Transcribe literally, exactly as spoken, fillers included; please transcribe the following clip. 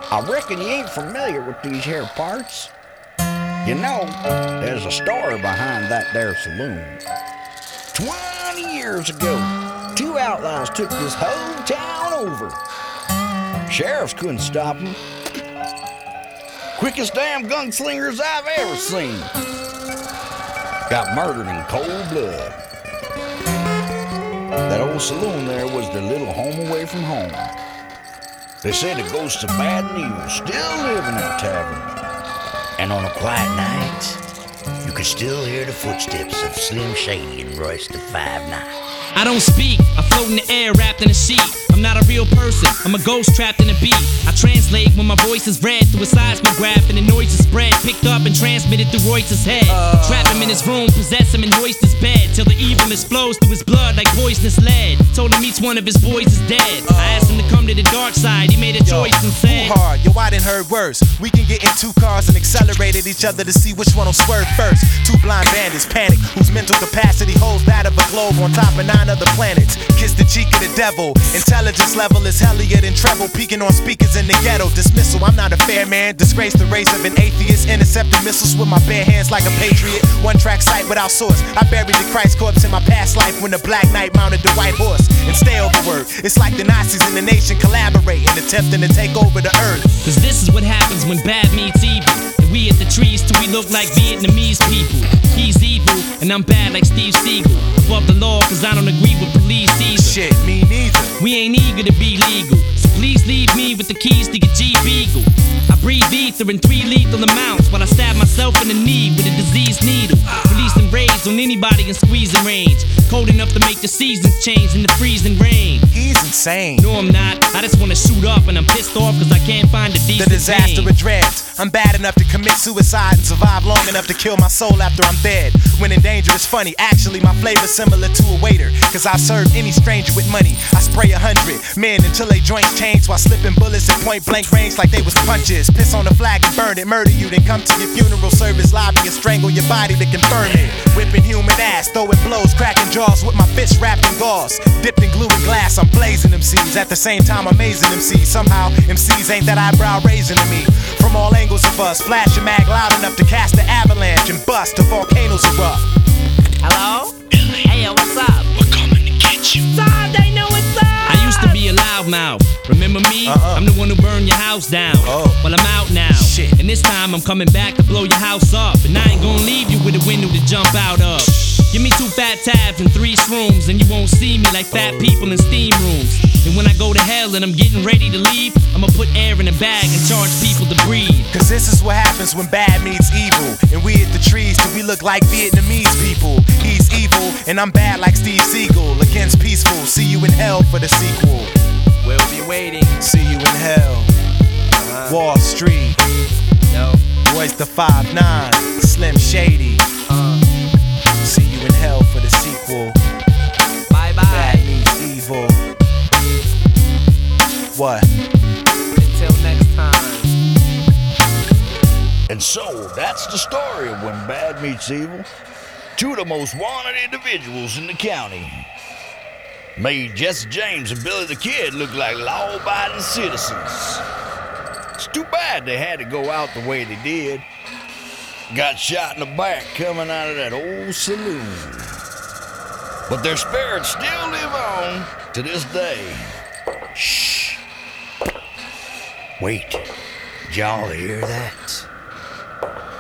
I reckon you ain't familiar with these here parts. You know, there's a story behind that there saloon. Twenty years ago, two outlaws took this whole town over. Sheriffs couldn't stop them. Quickest damn gunslingers I've ever seen. Got murdered in cold blood. That old saloon there was their little home away from home. They say the ghosts of bad and evil still live in that tavern. And on a quiet night, you could still hear the footsteps of Slim Shady and Royce the Five Nine. I don't speak, I float in the air wrapped in a sheet. I'm not a real person, I'm a ghost trapped in a beat. I translate when my voice is read through a seismograph and the noise is spread, picked up and transmitted through Royce's head. Uh, Trap him in his room, possess him and hoist his bed till the evil explodes through his blood like poisonous lead. Told him each one of his boys is dead. Uh, I asked him to come to the dark side, he made a yo, choice and said, too hard, yo, I done heard worse. We can get in two cars and accelerate at each other to see which one will swerve first. Two blind bandits panic, whose mental capacity holds that of a globe on top of nine other planets. Kiss the cheek of the devil, intelligence level is hellier than treble, peeking on speakers in the ghetto. Dismissal, I'm not a fair man, disgrace the race of an atheist, intercepting missiles with my bare hands like a patriot. One track sight without source, I buried the Christ corpse in my past life when the Black Knight mounted the white horse. And stay overworked, it's like the Nazis in the nation collaborating, attempting to take over the earth. Cause this is what happens when bad meets evil, and we at the trees till we look like Vietnamese people. He's evil, and I'm bad like Steve Seagal. Above the law, cause I don't agree with police either. Shit, me neither. We ain't eager to be legal, so please leave me with the keys to your Jeep Eagle. I breathe ether in three lethal amounts while I stab myself in the knee with a diseased needle. Releasing rays on anybody in squeezing range, cold enough to make the seasons change in the freezing rain. He's insane. No, I'm not. I just wanna shoot up and I'm pissed off cause I can't find a decent The disaster name. of dreads. I'm bad enough to commit suicide and survive long enough to kill my soul after I'm dead. When in danger it's funny, actually my flavor's similar to a waiter, cause I've served any stranger with money. I spray a hundred men until they joints change while slipping bullets at point blank range like they was punches. Piss on the flag and burn it, murder you, then come to your funeral service lobby and strangle your body to confirm it. Whipping human ass, throwing blows, cracking jaws with my fists wrapped in gauze. Dipped in glue and glass, I'm blazing M Cs. At the same time amazing M Cs. Somehow M Cs ain't that eyebrow raising to me. From all angles of us, flash a mag loud enough to cast the avalanche and bust the volcanoes erupt. Hello? Hey, yo, what's up? We're coming to get you. Son, they know what's up. I used to be a loudmouth. Remember me? Uh-uh. I'm the one who burned your house down. Oh. Well, I'm out now. Shit. And this time I'm coming back to blow your house up. And I ain't gonna leave you with a window to jump out of. Give me two fat tabs and three shrooms, and you won't see me like fat people in steam rooms. And when I go to hell and I'm getting ready to leave, I'ma put air in a bag and charge people to breathe. Cause this is what happens when bad meets evil, and we hit the trees till we look like Vietnamese people. He's evil, and I'm bad like Steve Seagal. Against peaceful, see you in hell for the sequel. We'll be waiting. See you in hell. Uh-huh. Wall Street. Yo. Royce the Five Nine. Slim Shady. Uh. See you in hell for the sequel. Bye bye. Bad meets evil. What? Until next time. And so, that's the story of when bad meets evil. Two of the most wanted individuals in the county. Made Jesse James and Billy the Kid look like law-abiding citizens. It's too bad they had to go out the way they did. Got shot in the back coming out of that old saloon. But their spirits still live on to this day. Shh. Wait, did y'all hear that?